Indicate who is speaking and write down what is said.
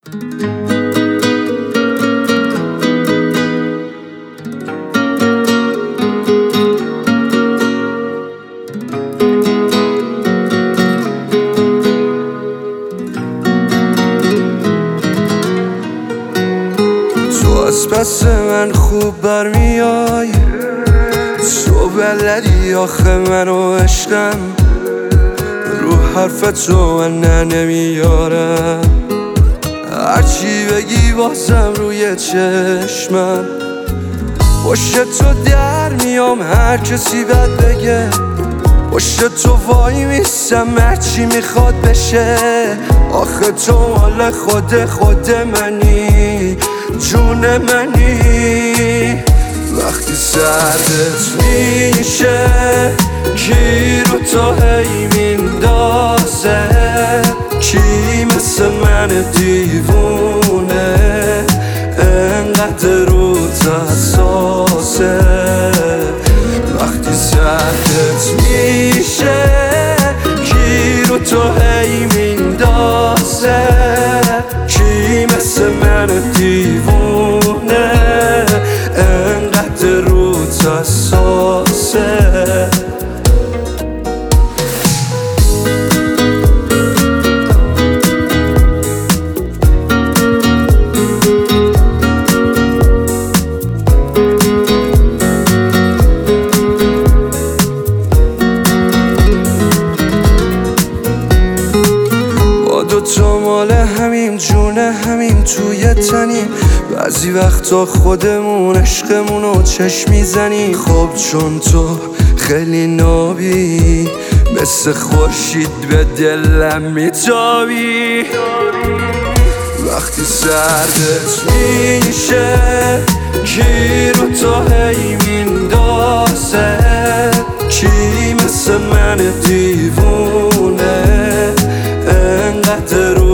Speaker 1: از پس من خوب برمیای، تو بلدی آخه منو عشقم، رو حرف تو من نمیارم، هرچی بگی بازم روی چشمم، پشت تو در میام هر کسی بد بگه، پشت تو وای میستم هرچی میخواد بشه، آخه تو مال خود منی، جون منی. وقتی سردت میشه کی رو تو هی میندازه، کی مثل من دیوونه انقدر روت حساسه. وقتی سردت میشه کی رو تو هی میندازه، کی مثل من دیوونه انقدر روت حساسه. دوتا مال همیم جونه همیم توی تنیم، بعضی وقتا خودمون عشقمونو چشم میزنیم. خب چون تو خیلی نابی مثل خورشید به دلم میتابی، وقتی سردت میشه کی رو تو هی میندازه، کی مثل من دیوونه انقدر